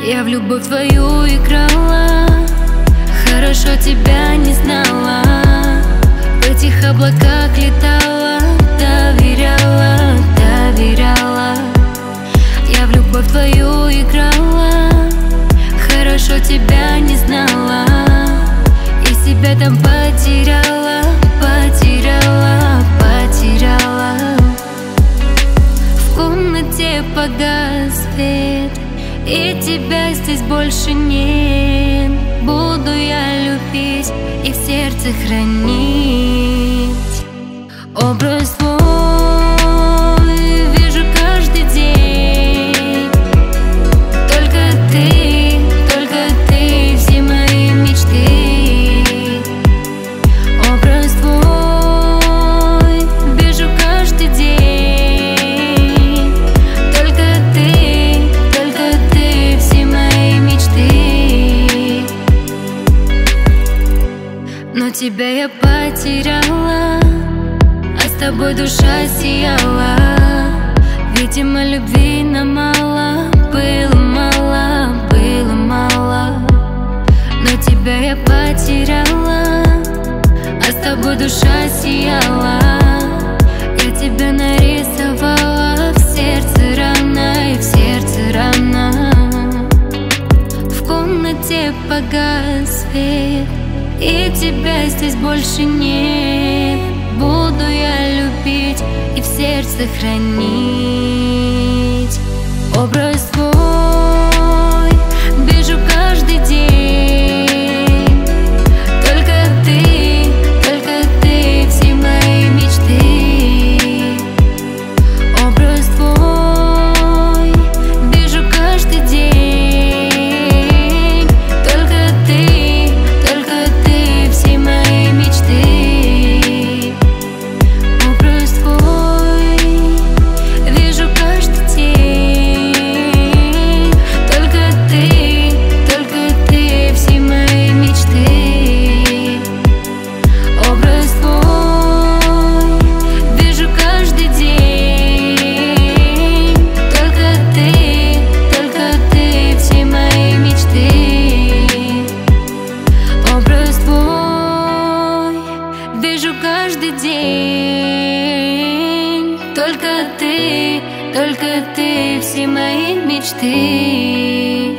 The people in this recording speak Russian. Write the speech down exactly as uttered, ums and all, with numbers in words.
Я в любовь твою играла, хорошо тебя не знала. В этих облаках летала, доверяла, доверяла. Я в любовь твою играла, хорошо тебя не знала. И себя там потеряла, потеряла, потеряла. В комнате погас свет, и тебя здесь больше нет. Буду я любить и в сердце хранить образ твой, вижу каждый день. Только ты, только ты, все мои мечты. Образ твой, вижу каждый день. Только ты, только ты, все мои мечты. Но тебя я потеряла, а с тобой душа сияла. Видимо, любви нам мало, было мало, было мало. Но тебя я потеряла, а с тобой душа сияла. Я тебя нарисовала, в сердце рана, и в сердце рана. В комнате погас свет, и тебя здесь больше нет. Буду я любить и в сердце хранить образ твой, вижу каждый день. Только ты, только ты, все мои мечты. Образ твой, вижу каждый день. Только ты, только ты, все мои мечты. Образ твой, вижу каждый день. Только ты, только ты, все мои мечты. Образ твой, вижу каждый день. Только ты, только ты, все мои мечты. Образ твой, вижу каждый день. Только ты, только ты, все мои мечты.